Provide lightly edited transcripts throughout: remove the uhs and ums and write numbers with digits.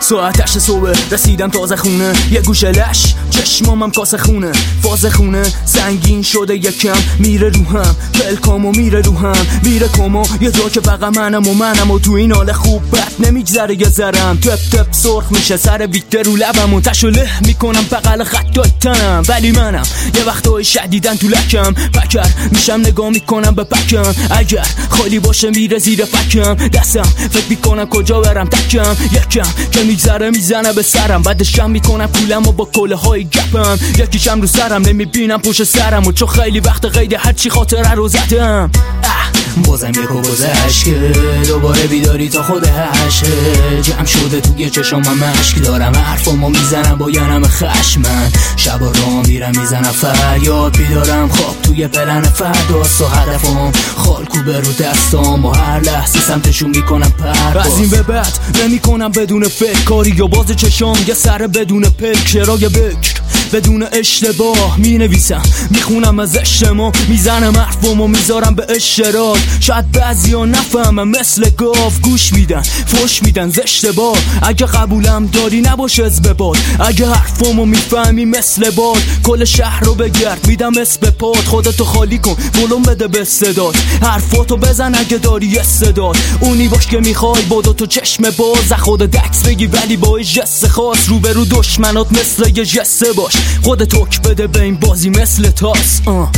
ساعت 8 صبح رسیدم تازه خونه، یه گوشه لش چشمامم کاسه خونه، فاز خونه سنگین شده یکم، میره روحم پلکامو میره روحم، میره کامو یه جا که فقط منم و تو این حال خوب بد نمیگذره یه ذرم، تپ تپ سرخ میشه سر ویکتر رو لبم و تشو له میکنم بغل خطای تنم، ولی منم یه وقتای شدیدن تو لکم، پکر میشم نگاه میکنم به پکم، اگر خالی باشه میره زیر فکم، دستم فکر میکنم کجا برم تکم، یکم که میگذره میزنه به سرم، بعدش کم میکنم پولم و با کله های گپم، یکیشم رو سرم نمیبینم پشت سرم و چون خیلی وقت قید هرچی خاطره رو زدم، بازم یکو گذشت که دوباره بیداری تا خود هشه، جمع شده توی چشام مشک دارم، حرفامو میزنم با ینم خشمن، شب را میرم میزنم فریاد بیدارم، خواب توی پلن فرداست و هدفم خالکو به رو دستام و هر لحظه سمتشون میکنم پرواز، از این به بعد نمیکنم بدون فکر کاری یا باز چشام یه سر بدون پک، شرای بکر بدون اشتباه می نویسم میخونم از اجتماع، میزنم حرفمو میذارم به اشتراک، شاید بعضیا نفهمم مثل گاو گوش میدن فوش میدن ز اشتباه، اگه قبولم داری نباشه از به باد، اگه حرفمو میفهمی مثل باد کل شهر رو بگرد میدم اسم پاد، خودتو خالی کن ولوم بده به صدات، حرفاتو بزن اگه داری استعداد، اونی باش که میخوای با دو تو چشم باز، خودت دکس بگی ولی با جس خاص، روبرو دشمنات مثل یه جسه باش، خودت حک بده به این بازی مثل تاس،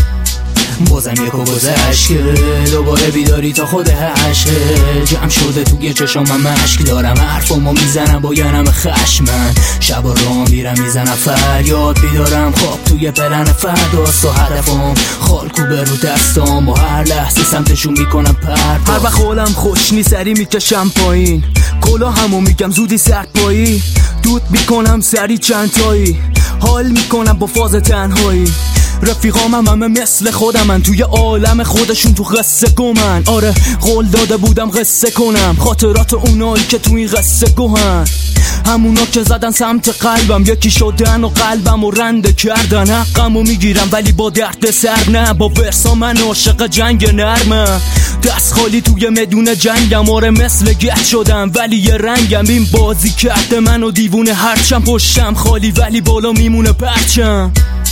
بازم یکو گذشت که دوباره بیداری تا خود هشه، جمع شده توی چشام مشک دارم، حرفامو میزنم با ینم خشمن، شب را میرم میزنم فریاد بیدارم، خواب توی پلن فرداست و هدفم خالکو به رو دستام و هر لحظه سمتشون میکنم پرواز، هر وقت حالم خوش نی سری میکشم پایین، کلا همو میگم زودی سرد پایی، دود میکنم سری چند تایی، حال میکنم با فاز تنهایی، رفیقام همه مثل خودمن توی عالم خودشون تو قصه گمن، آره قول داده بودم قصه کنم خاطرات اونایی که تو این قصه گوهن، همونا که زدن سمت قلبم یکی شدن و قلبم و رنده کردن، حقمو میگیرم ولی با درد سر نه، با ورسا من عاشق جنگ نرمم، دست خالی توی مدون جنگم، آره مثل گت شدم ولی یه رنگم، این بازی کرده منو دیوونه، هرچم پشتم خالی ولی بالا میمونه پرچم.